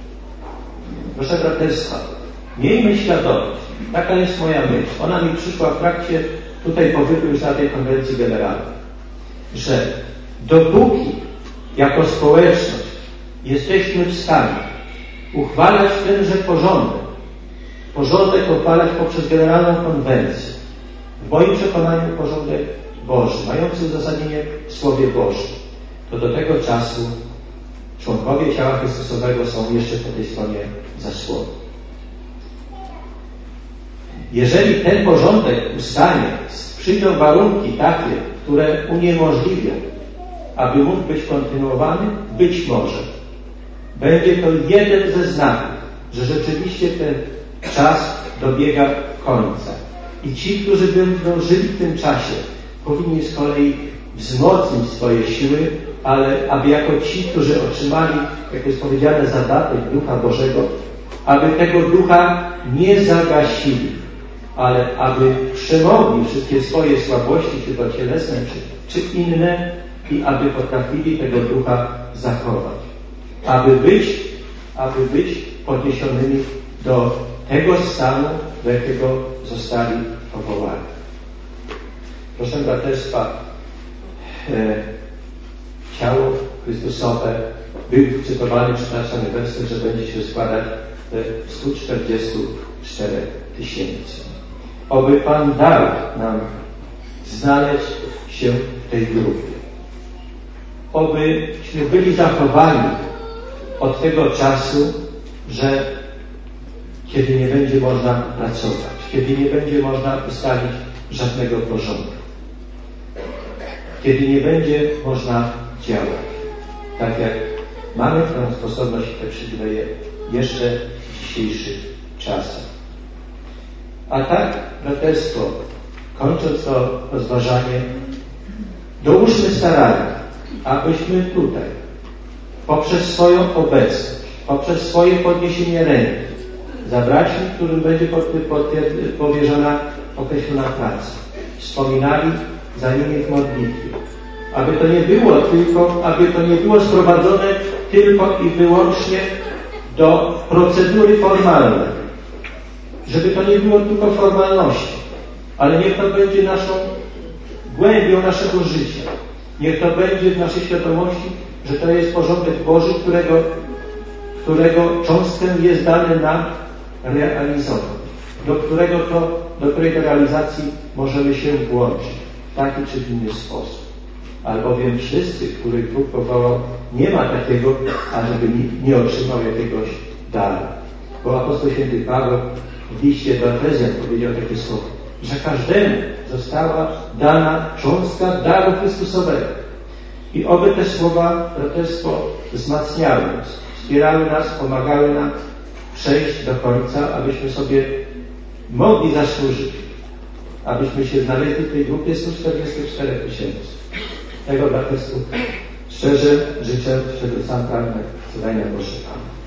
Speaker 1: Proszę braterstwa, miejmy świadomość, taka jest moja myśl, ona mi przyszła w trakcie tutaj pobytu już na tej konwencji generalnej, że dopóki jako społeczność jesteśmy w stanie uchwalać tenże porządek, porządek uchwalać poprzez generalną konwencję, w moim przekonaniu porządek Boży, mający uzasadnienie w Słowie Bożym, to do tego czasu członkowie ciała Chrystusowego są jeszcze po tej stronie zasłony. Jeżeli ten porządek ustanie, przyjdą warunki takie, które uniemożliwią, aby mógł być kontynuowany, być może będzie to jeden ze znaków, że rzeczywiście ten czas dobiega końca. I ci, którzy będą żyli w tym czasie, powinni z kolei wzmocnić swoje siły, ale aby jako ci, którzy otrzymali, jak jest powiedziane, zadatek Ducha Bożego, aby tego Ducha nie zagasili, ale aby przemogli wszystkie swoje słabości, czy to cielesne, czy, czy inne, i aby potrafili tego Ducha zachować. Aby być, aby być podniesionymi do tego stanu, do jakiego zostali powołani. Proszę braterstwa, e, ciało Chrystusowe, był cytowany czternasty werset, że będzie się składać ze stu czterdziestu czterech tysięcy. Oby Pan dał nam znaleźć się w tej grupie. Obyśmy byli zachowani od tego czasu że kiedy nie będzie można pracować, kiedy nie będzie można ustalić żadnego porządku, kiedy nie będzie można działać, tak jak mamy tę sposobność i te przywileje jeszcze w dzisiejszych czasach. A tak, braterstwo, kończąc to rozważanie, dołóżmy starania, abyśmy tutaj, poprzez swoją obecność, poprzez swoje podniesienie ręki, za braćmi, którym będzie powierzona określona praca, wspominali za nimi w modlitwie. Aby to nie było tylko, aby to nie było sprowadzone tylko i wyłącznie do procedury formalnej. Żeby to nie było tylko formalnością, ale niech to będzie naszą głębią naszego życia. Niech to będzie w naszej świadomości, że to jest porządek Boży, którego, którego cząstkę jest dane nam realizować. Do którego to, do której to realizacji możemy się włączyć w taki czy w inny sposób. Albowiem wszyscy, których Bóg powołał, nie ma takiego, ażeby nie, nie otrzymał jakiegoś daru. Bo apostoł święty Paweł w liście do Efezjan powiedział takie słowa, że każdemu została dana cząstka daru Chrystusowego. I oby te słowa, braterstwo, wzmacniały nas, wspierały nas, pomagały nam przejść do końca, abyśmy sobie mogli zasłużyć, abyśmy się znaleźli w tej grupie stu czterdziestu czterech tysięcy. Tego braterstwu szczerze życzę, czego sam pragnę. Cudania Boże. Amen.